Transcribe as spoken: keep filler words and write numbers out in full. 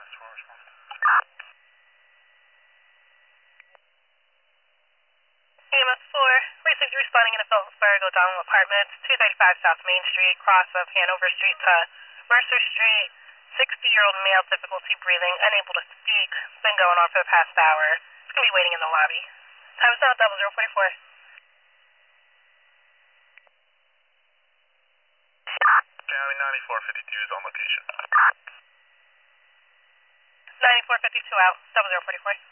E M S four, recently responding in a Phillipsburg, O'Donnell Apartments, two thirty-five South Main Street, cross of Hanover Street to Mercer Street. sixty-year-old male, difficulty breathing, unable to speak. Been going on for the past hour. It's going to be waiting in the lobby. Time is now double zero forty-four. County ninety-four fifty-two is on location. ninety-four fifty-two out, double zero forty-four.